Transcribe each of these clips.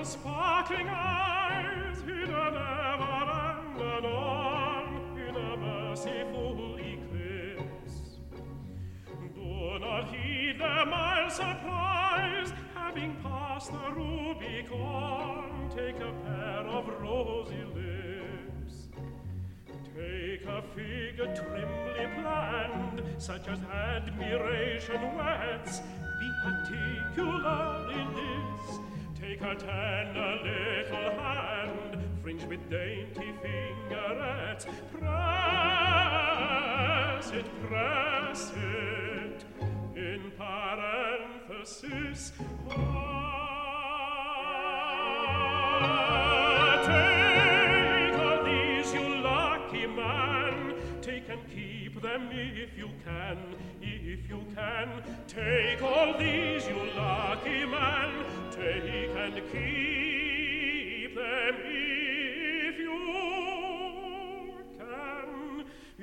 sparkling eyes, hidden ever and anon in a merciful eclipse. Do not heed their mild surprise, having passed the Rubicon, take a pair of rosy lips. Take a figure trimly planned, such as admiration whets. Be particular in this. Take a tender little hand, fringed with dainty fingerets. Press it, in parenthesis. Take all these, you lucky man. Take and keep them if you can. If you can, take all these, you lucky man. Take and keep them if you can.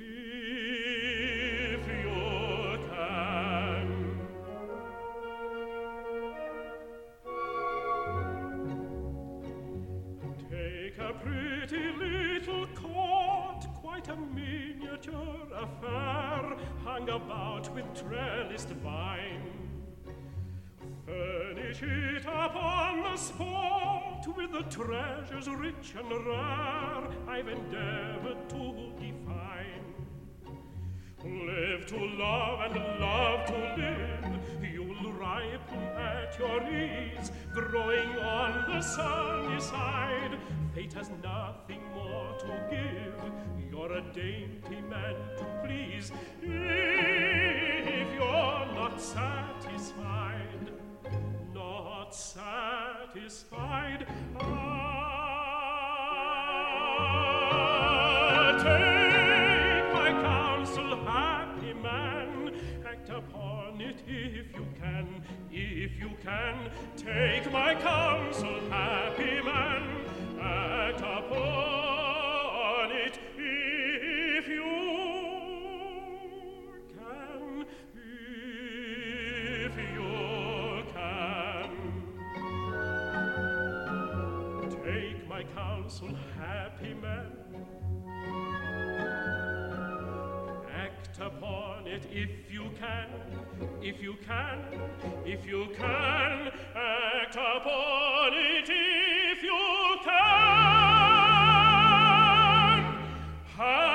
If you can. Take a pretty little court, quite a miniature affair, hung about with trellised vine. Furnish it upon the spot with the treasures rich and rare I've endeavored to define. Live to love and love to live, you'll ripen at your ease, growing on the sunny side. Fate has nothing more to give, you're a dainty man to please. If you're not satisfied, not satisfied, take my counsel, happy man, act upon it if you can. If you can, take my counsel, happy man, act upon it if you can. If you can, take my counsel, happy man, act upon it if you can. If you can, if you can, act upon it if you can.